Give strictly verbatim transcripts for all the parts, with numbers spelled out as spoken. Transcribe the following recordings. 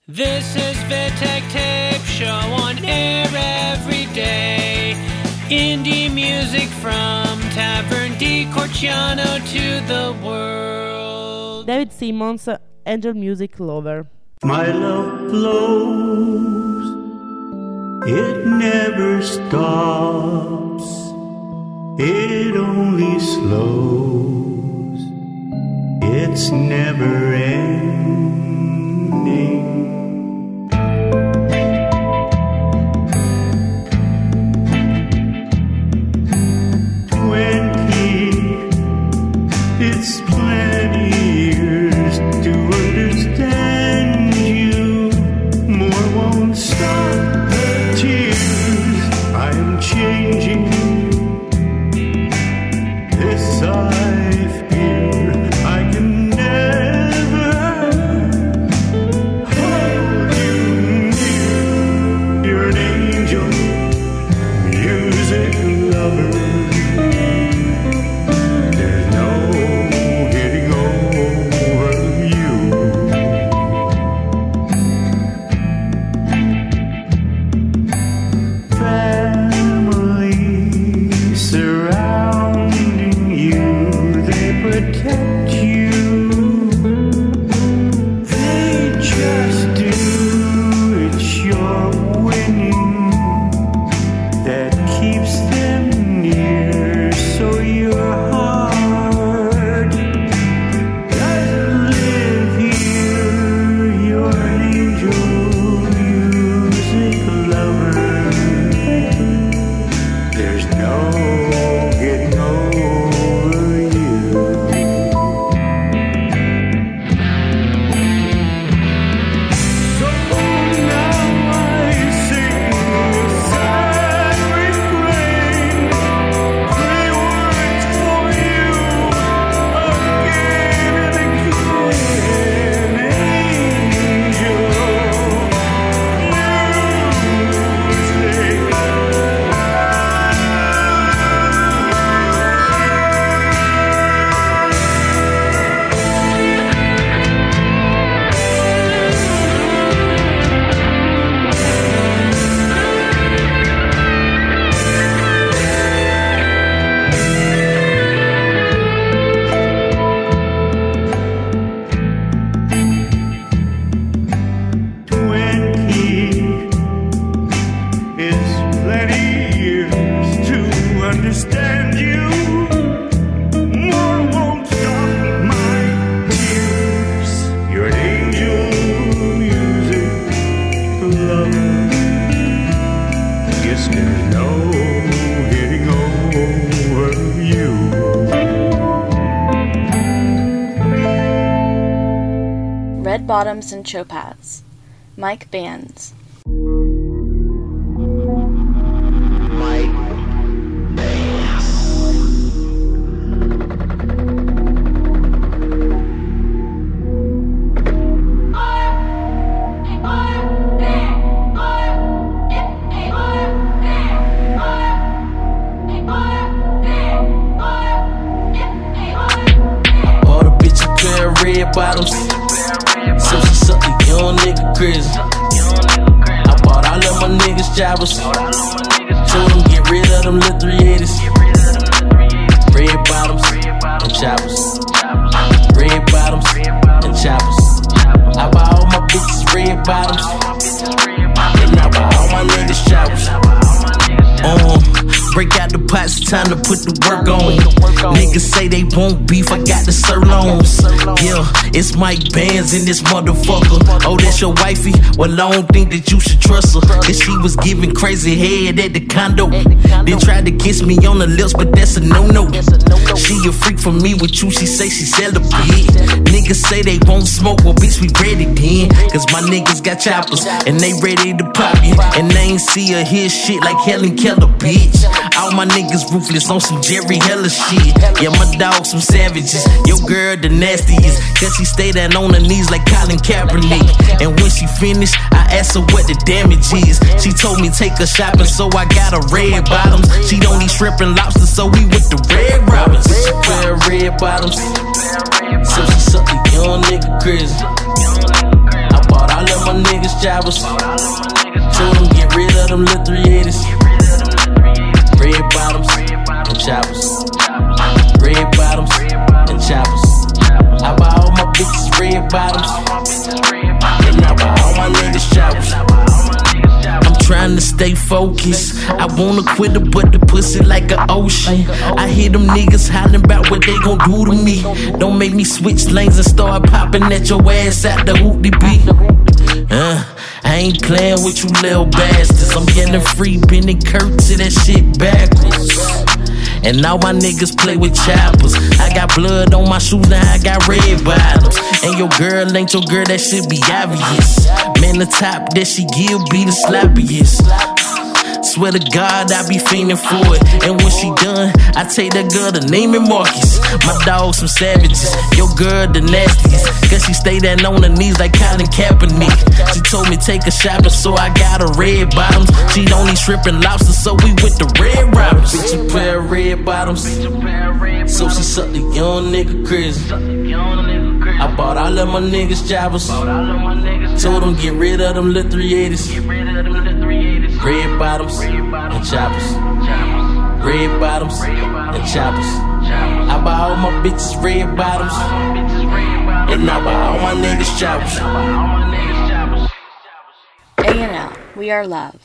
This is Vitek Tape Show on air every day. Indie music from Tavern di Corciano to the world. David Simmons, Angel Music Lover. My love flows, it never stops, it only slows, it's never ending. It's plenty years to understand you. More won't stop the tears. I am changing. This I fear. I can never hold you near. You're an angel, music lover. Red Bottoms and Chopaz, Mike Bands. Red bottoms, so she suck the young nigga crazy. I bought all of my niggas jobbers, told them get rid of them little three eighties. Red bottoms and choppers, red bottoms and choppers. I buy all my bitches red bottoms, and I buy all my niggas choppers. Um, break out the pots, time to put the work on. Niggas say they won't beef, I got the sirloins. Yeah, it's Mike Bands in this motherfucker. Oh, that's your wifey? Well, I don't think that you should trust her, cause she was giving crazy head at the condo. Then tried to kiss me on the lips, but that's a no-no. She a freak for me with you, she say she celibate. Niggas say they won't smoke, well bitch we ready then, cause my niggas got choppers, and they ready to pop you. And they ain't see her hear shit like Helen Keller, bitch. All my niggas ruthless on some Jerry Heller shit. Yeah, my dogs some savages, your girl the nastiest, cause she stay down on her knees like Colin Kaepernick. And when she finished, I asked her what the damage is. She told me take her shopping, so I got her red bottoms. She don't eat shrimp and lobster, so we with the red robins. She wear red bottoms, so she suck the young nigga crazy. I bought all of my niggas jobbers. Told them get rid of them little three eighties. Red bottoms and choppers. Red bottoms and choppers. I buy all my bitches red bottoms. And I buy all my niggas choppers. I'm trying to stay focused. I wanna quit it, but the pussy like an ocean. I hear them niggas hollering about what they gon' do to me. Don't make me switch lanes and start popping at your ass at the hoopty beat. Uh, I ain't playing with you little bastards. I'm getting free, bending Kurt to that shit backwards. And now my niggas play with choppers. I got blood on my shoes, now I got red bottoms. And your girl ain't your girl, that shit be obvious. Man, the top that she give be the sloppiest. Swear to God, I be fiending for it. And when she done, I take that girl to name it Marcus. My dogs some savages, your girl the nastiest. Cause she stay down on her knees like Colin Kaepernick. She told me take a shopping, so I got her red bottoms. She only shrimp and lobster, so we with the red robbers. Bitch, a pair of red bottoms, so she suck the young nigga crazy. I bought all of my niggas jobbers. Told them get rid of them little three eighties. Red bottoms and choppers. Red bottoms and choppers. I buy all my bitches red bottoms. And I buy all my niggas choppers. A and L, we are love.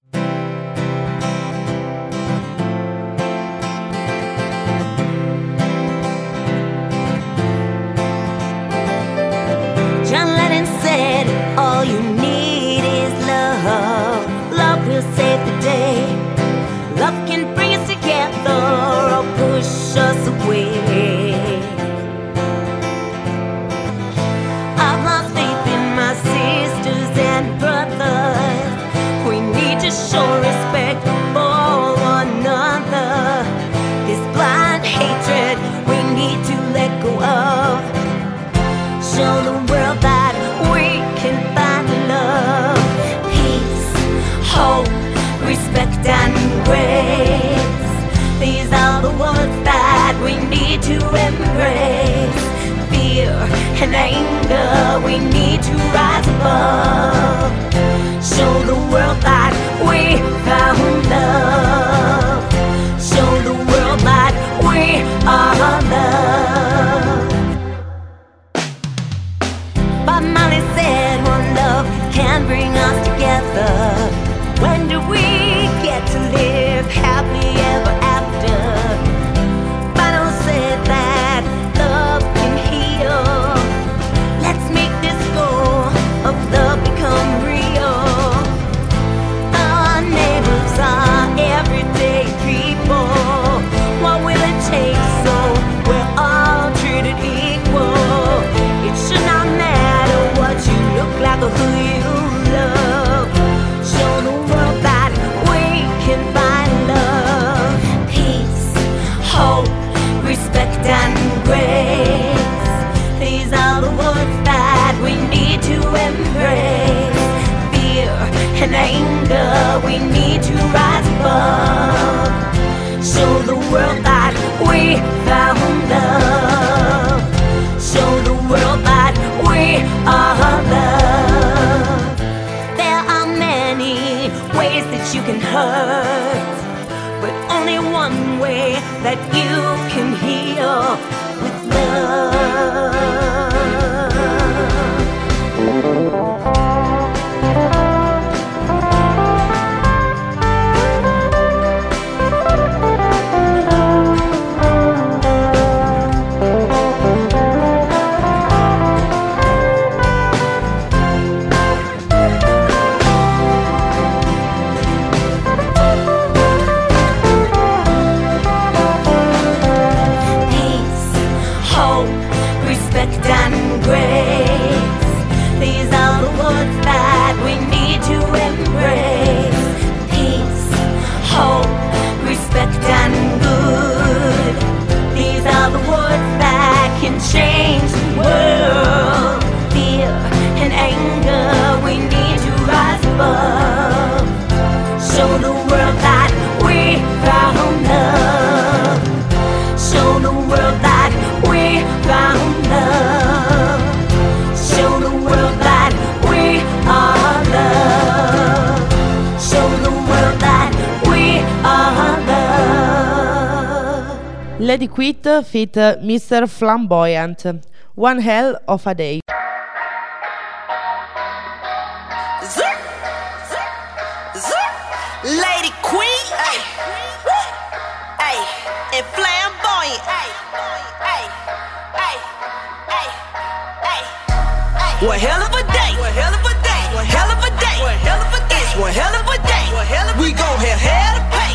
John Lennon said, all you need is love. Love will save the day. Love can bring us together or push us away. I've lost faith in my sisters and brothers. We need to show respect for one another. This blind hatred we need to let go of. Show the world that we can find love, peace, hope, respect and grace. These are the words that we need to embrace. Fear and anger we need to rise above. Show the world that we found love. Show the world that we are love. Bob Marley said one love can bring us together. When do we get to live happily ever after? Bono said that love can heal. Let's make this goal of love become real. Our neighbors are everyday people. What will it take so we're all treated equal? It should not matter what you look like or who you love. Show the world that we can find love, peace, hope, respect and grace. These are the words that we need to embrace. Fear and anger we need to rise above. Show the world that we found love. Show the world that we are love. There are many ways that you can hurt, but only one way that you can heal, with love. Change the world. Fear and anger we need to rise above. Show the world that we found love. Show the world that we found love. Show the world that we are Lady Quit feat Mister Flamboyant. One Hell of a Day. Lady Queen, ay, ay, and flamboyant, ay, ay, ay, ay, ay, ay. One hell of a day, one hell of a day, one hell of a day, one hell of a day, it's one hell of a day, one hell of a day. We gon' have hell to pay.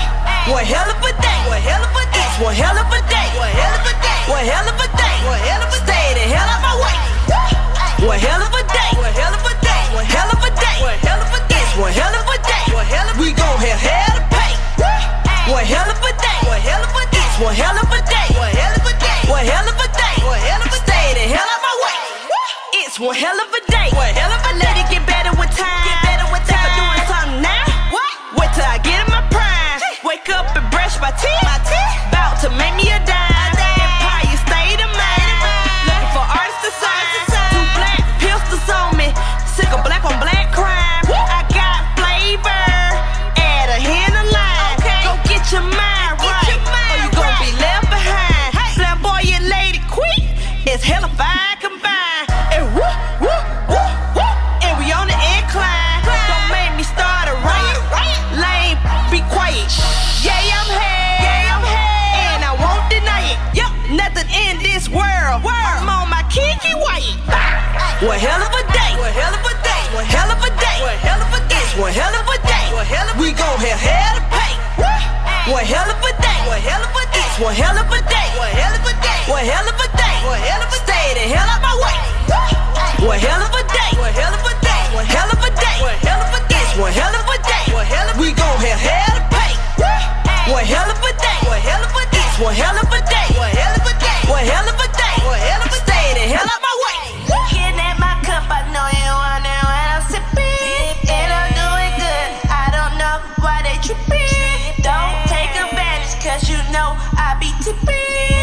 One hell of a day, one hell of a day, it's one hell of a day, one hell of a day, one hell of a day, one hell of a day. Stay the hell out my way. One hell of a day, one hell of a day, one hell of a day, one hell of a day, it's one hell of a day, one hell of a day. We gon' have hell to pay. One hell of a day, one hell of a day, it's one hell of a day, one hell of a day, one hell of a day, one hell of a day. Stay the hell out my way. It's one hell of a day, one hell of a day. Let it get better with time, get better with time. If I'm doing something now, what? Wait till I get in my prime. Wake up and brush my teeth, my teeth. Bout to make me a dime. Empire State of Mind. Looking for artists to sign. Two black pistols on me. Sick of black on black crime. I got flavor. Add a hand of line. Go get your mind right, or you gon' be left behind. Flamboyant Lady Queen is hella fine combined. And woo, woo, woo, woo. And we on the incline. Don't make me start a riot. Lame, be quiet. Yeah, I'm here. Yeah, I'm here. And I won't deny it. Yup, nothing in this world. I'm on my Kiki White. One hell of a day. One hell of a day. One hell of a day. One hell of a day. It's one hell of a day. One hell of a day. We gon' have hell to pay. One hell of a day. One hell of a day. It's one hell of a day. One hell of a day. One hell of a day. One hell of a day. Stay the hell out my way. One hell of a day. One hell of a day. One hell of a day. One hell of a day. It's one hell of a day. One hell of a day. We gon' have hell to pay. One hell of a day. One hell of a day. It's one hell of a day. One hell of a day. One hell of a day. One hell of a day. Stay the hell out my way. Looking at my cup, I know you want it when I'm sipping. And I'm doing good. I don't know why they tripping. Don't take advantage, cause you know I be tipping.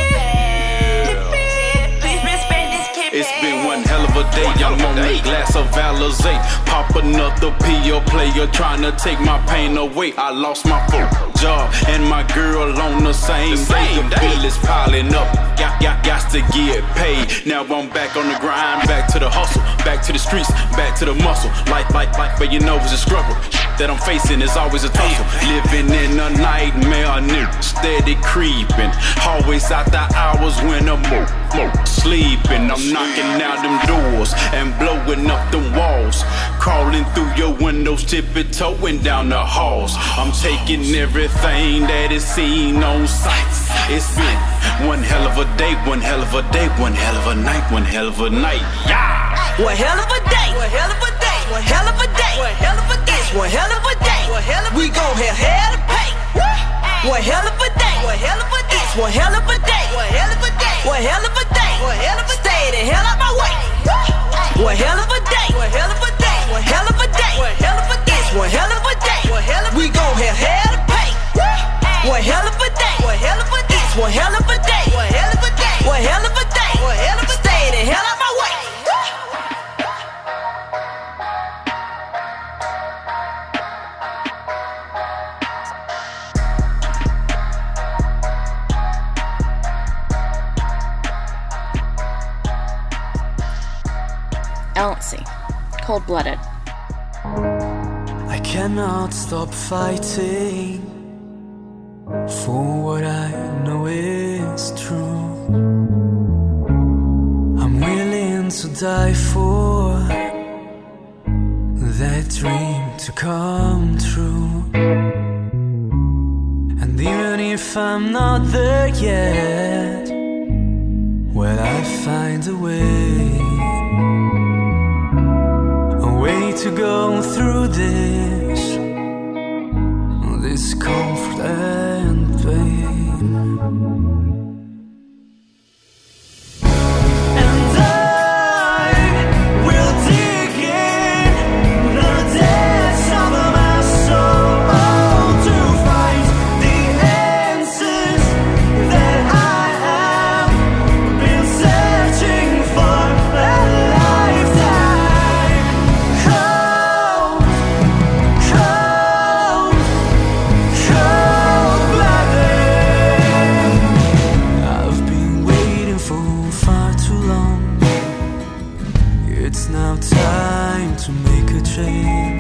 It's been one hell of a day, I'm on a glass of Alizé. Pop another pill player trying to take my pain away. I lost my full job and my girl on the same day. The bill is piling up, got, got, got to get paid. Now I'm back on the grind, back to the hustle, back to the streets, back to the muscle. Like, like, like, but you know it's a struggle that I'm facing is always a tussle. Living in a nightmare, new, steady creeping. Always out the hours when I'm more, more sleeping. I'm knocking out them doors and blowing up them walls. Crawling through your windows, tippy-toeing down the halls. I'm taking everything that is seen on sight. It's been one hell of a day, one hell of a day, one hell of a night, one hell of a night. Yeah! One hell of a day, one hell of a day, one hell of a day, one hell of a day, one hell of a day, one hell of a day. We gon' have hell to pay. One hell of a day, one hell of a day, one hell of a day, one hell of a day, one hell of a day, one hell of a day. Stay the hell out my way. One hell of a day, one hell of a day, one hell of a day, one hell of a day, one hell of a day, one hell of a day. We gon' have hell to pay. One hell of a day, one hell of a day, one hell of a day, one hell of a day, one hell of a day, one hell of a day. Stay the hell out my way. Elsie, Cold-Blooded. I cannot stop fighting for what I know is true. I'm willing to die for that dream to come true. And even if I'm not there yet, well, I find a way, a way to go through this, this comfort and pain. Cold-blooded. change.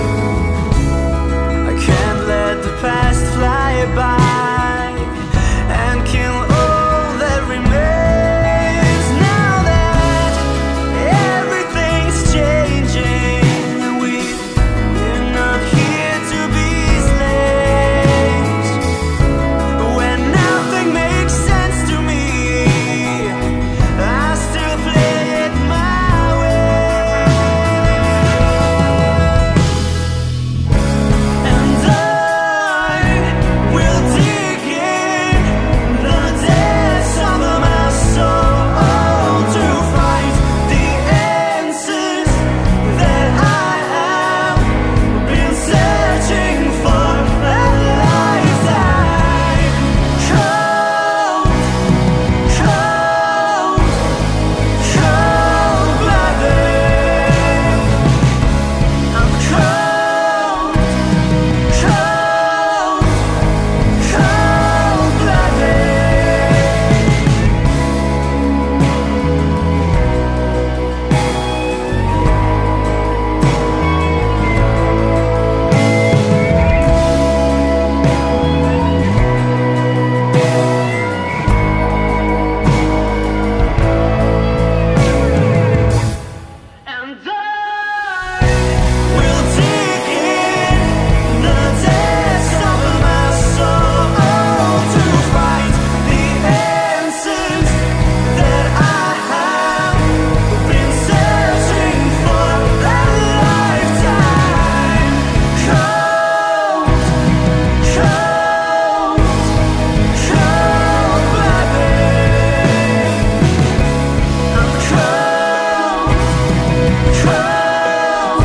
I can't let the past fly by and kill all that remains. Now that everything's changing, we're not here to be slaves. When nothing makes sense to me, I still play it my way. And I will dig in the depths of my soul to find the answers that I have been searching for a lifetime. Cold, cold, cold-blooded. I'm cold, cold, cold-blooded. And I will dig in the depths of my soul to find the answers that I have been searching for a lifetime. Cold, cold, cold-blooded. I'm cold, cold,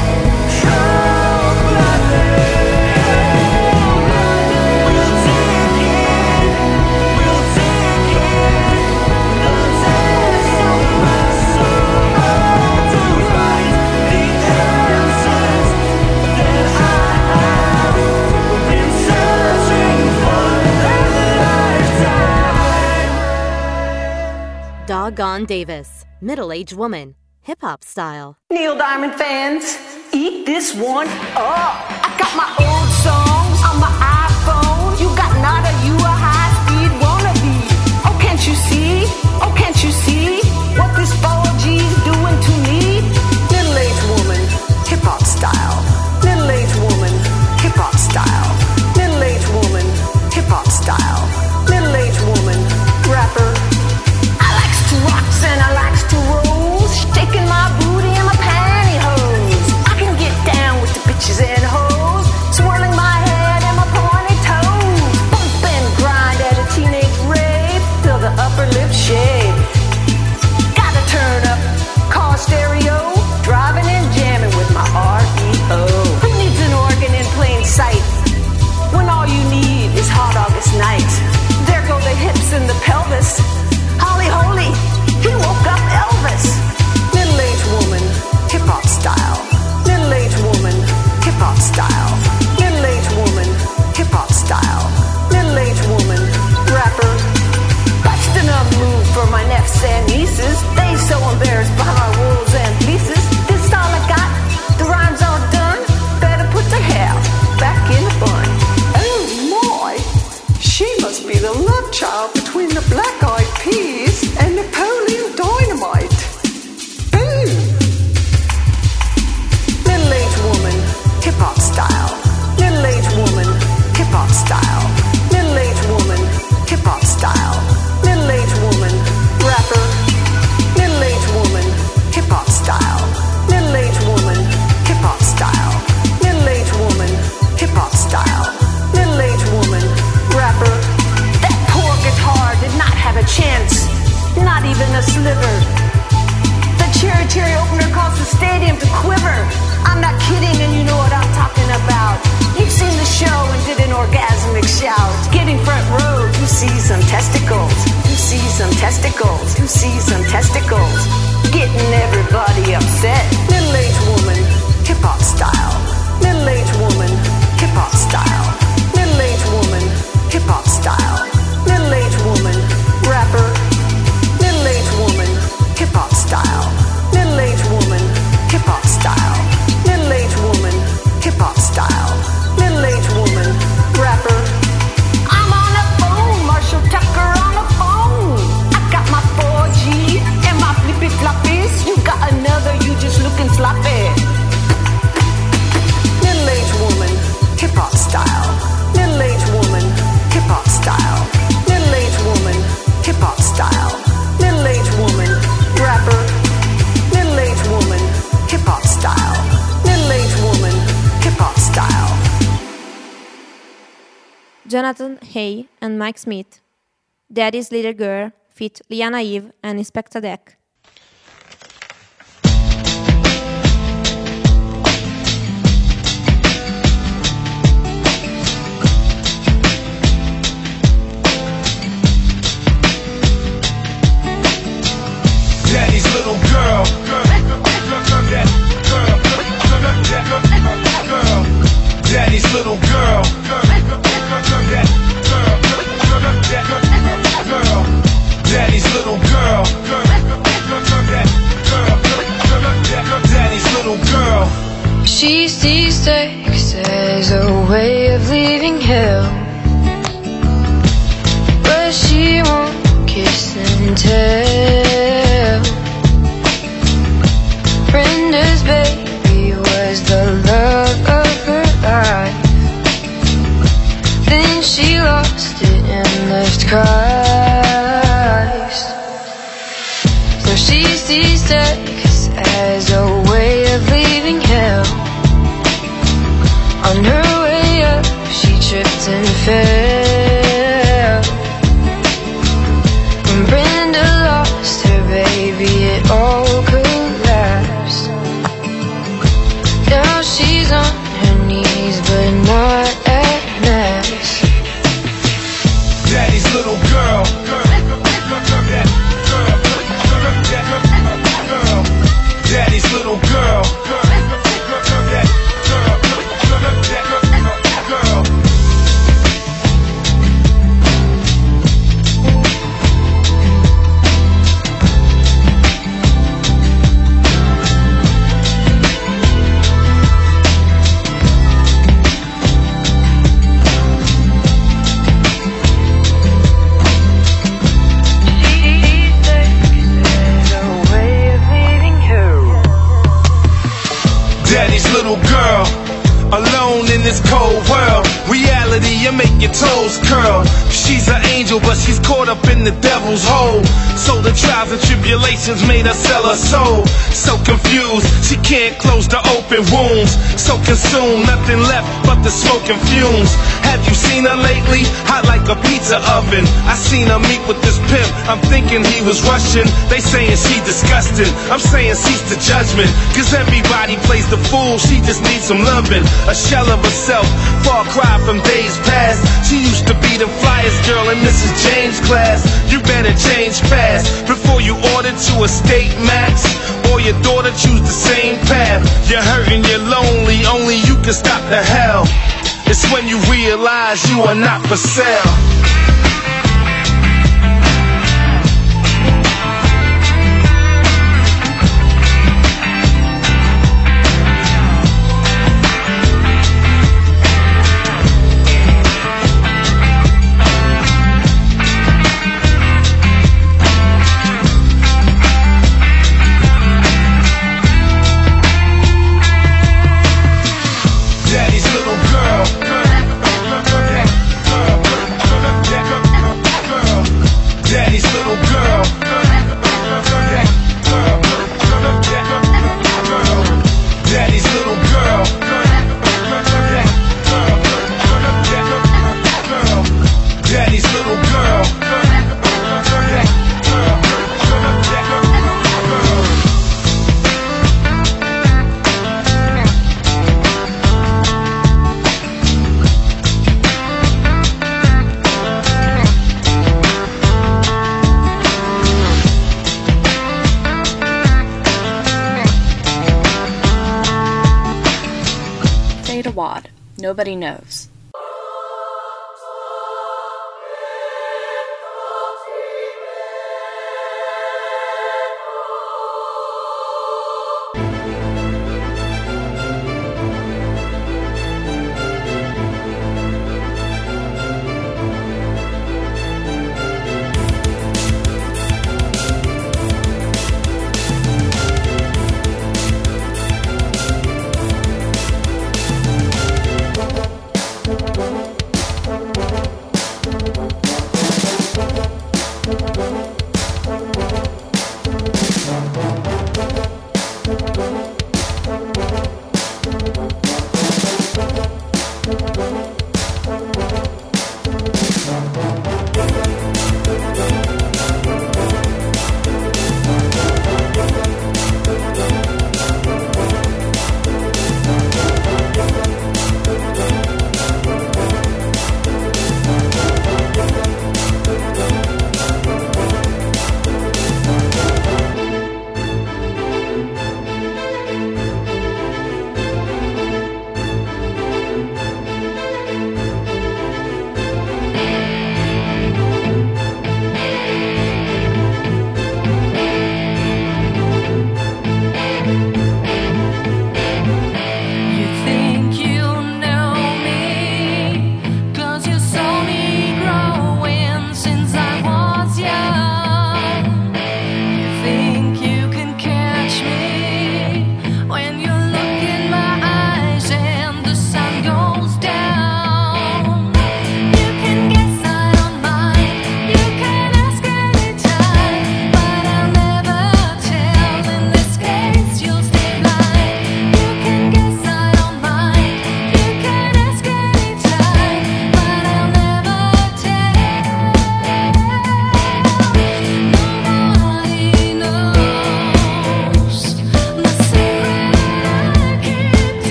cold-blooded. We'll dig in, we'll dig in the depths of my soul to find the answers that I have been searching for a lifetime. Doggone Davis, middle-aged woman, hip-hop style. Neil Diamond fans, eat this one up. I got my old songs on my iPhone. You got nada, you a high-speed wannabe. Oh, can't you see? Oh, can't you see what this four G's doing to me? Middle-aged woman, hip-hop style. Middle-aged woman, hip-hop style. Middle-aged woman, hip-hop style. Middle-aged woman, rapper. I likes to rocks and I likes to rolls, shaking my booty and my pantyhose. I can get down with the bitches and hoes, swerve Jonathan Hay and Mike Smith. Daddy's Little Girl feat. Liana Eve and Inspector Deck. Daddy's little girl. Daddy's little girl. Daddy's little girl. Daddy's little girl. She sees sex as a way of leaving hell, but she won't kiss and tell. Brenda's baby was the love of her life, then she lost it and left Christ. So she sees sex as a way of leaving hell. On her way up, she tripped and fell. When Brenda lost her baby, it all collapsed. Now she's on her knees, but not at mass. Daddy's little girl. Daddy's little girl. Daddy's little girl, alone in this cold world. Reality, you make your toes curl. She's an angel, but she's caught up in the devil's hole. So the trials and tribulations made her sell her soul. So confused, she can't close the open wounds. So consumed, nothing left but the smoke and fumes. Have you seen her lately? Hot like a pizza oven. I seen her meet with this pimp, I'm thinking he was Russian. They saying she disgusting, I'm saying cease the judgment. Cause everybody plays the fool, she just needs some loving. A shell of herself, far cry from days past. She used to be the flyest girl in Missus James' class. You better change fast before you order to a state max, or your daughter choose the same path. You're hurting, you're lonely, only you can stop the hell. It's when you realize you are not for sale. Nobody knows.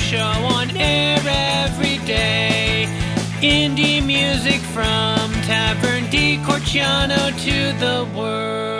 show on air every day. Indie music from Tavern di Corciano to the world.